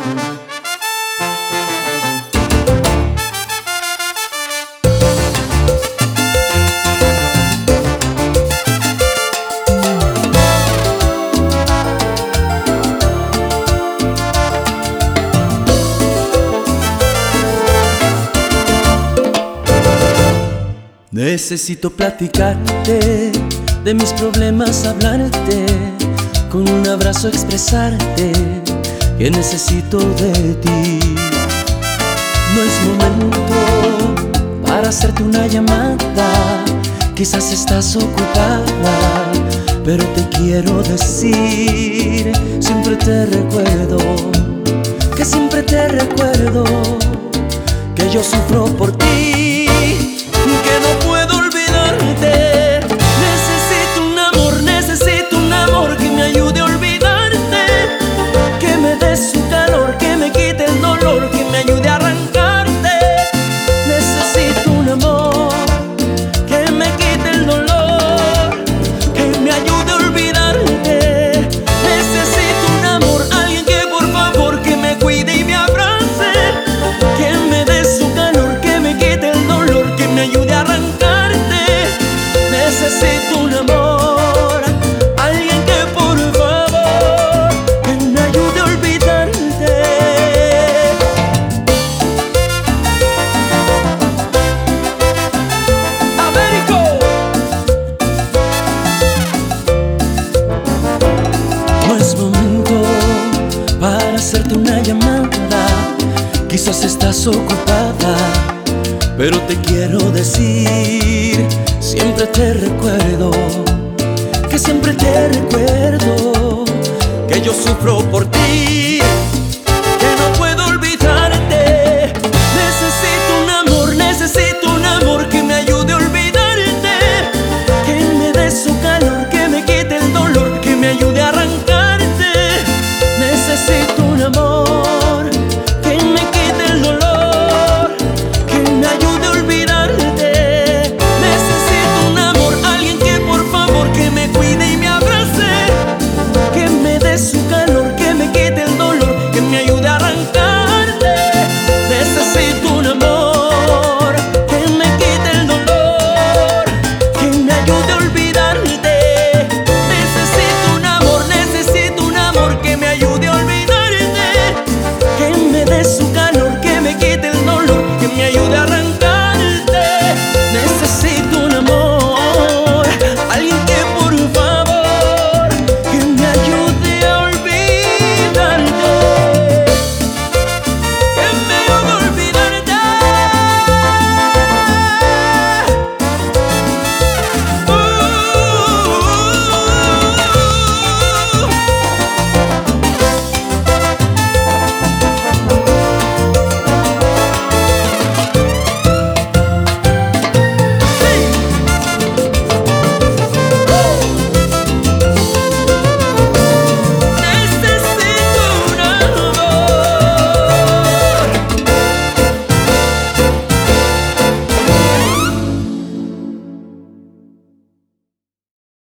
Necesito platicarte de mis problemas, hablarte, con un abrazo expresarte que necesito de ti. No es momento para hacerte una llamada, quizás estás ocupada, pero te quiero decir, siempre te recuerdo, que siempre te recuerdo, que yo sufro por ti, que no puedo olvidarte. Necesito un amor que me ayude a olvidarte, que me dé su calor, que me quite el dolor, que me ayude a arrancarte. Necesito un amor que me quite el dolor, que me ayude a olvidarte. Necesito un amor, alguien que por favor que me cuide y me abrace, que me dé su calor, que me quite el dolor, que me ayude a arrancarte. Necesito un amor, alguien que por favor que me ayude a olvidarte. Américo. No es momento para hacerte una llamada, quizás estás ocupada, pero te quiero decir, siempre te recuerdo, que siempre te recuerdo, que yo sufro por ti.